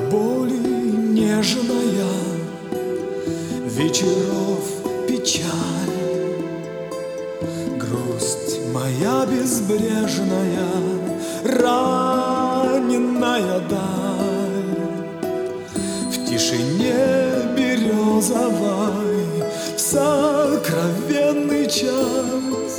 боли нежная, вечеров печаль, грусть моя безбрежная, раненая даль. В тишине березовой, в сокровенный час,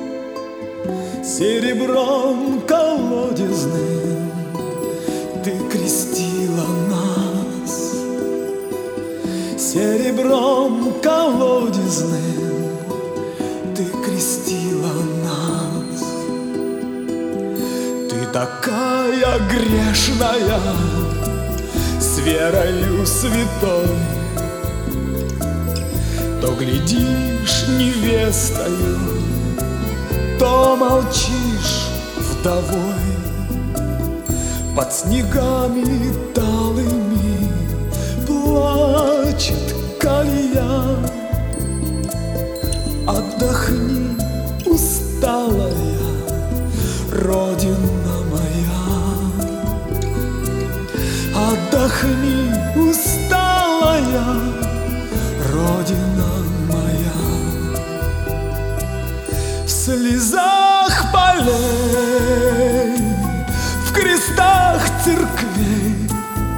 серебром колодезным ты крестила нас. Серебром колодезным ты крестила нас. Ты такая грешная, с верою святой, то глядишь невестою, то молчишь вдовой. Под снегами талыми плачет колея. Отдохни, усталая Родина моя. Отдохни, усталая Родина моя. В слезах полей, в крестах церквей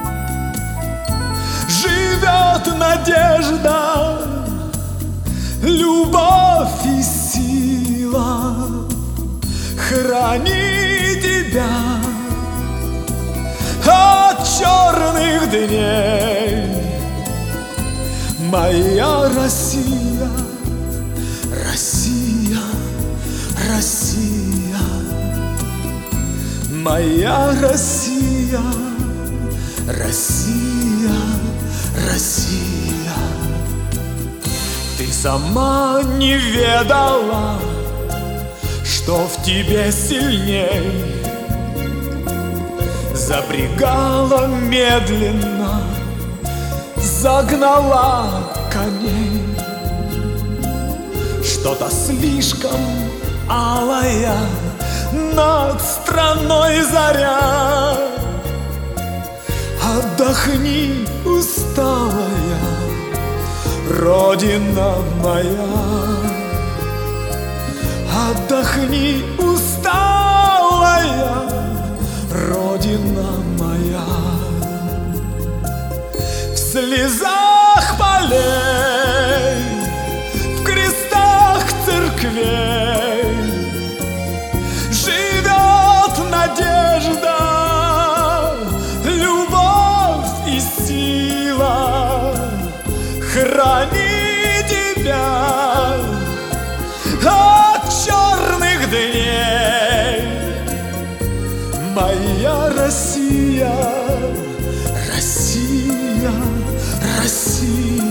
живет надежда, любовь и сила. Храни тебя от черных дней, моя Россия, Россия, Россия, моя Россия, Россия, Россия. Ты сама не ведала, что в тебе сильней. Запрягала медленно, загнала коней. Что-то слишком алая над страной заря. Отдохни, усталая Родина моя. Отдохни, усталая Родина моя. В слезах полей, в крестах церквей живет надежда, любовь и сила. Храни тебя от черных дней, моя Россия, Россия, Россия.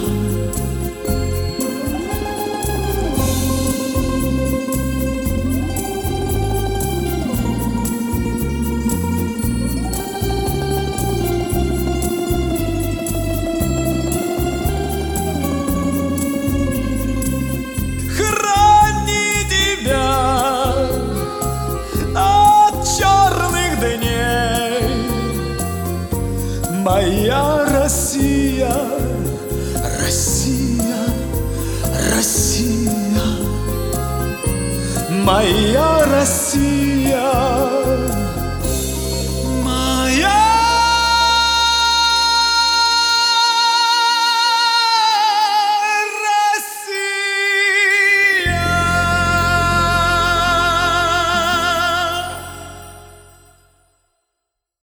Моя Россия, Россия, Россия, моя Россия.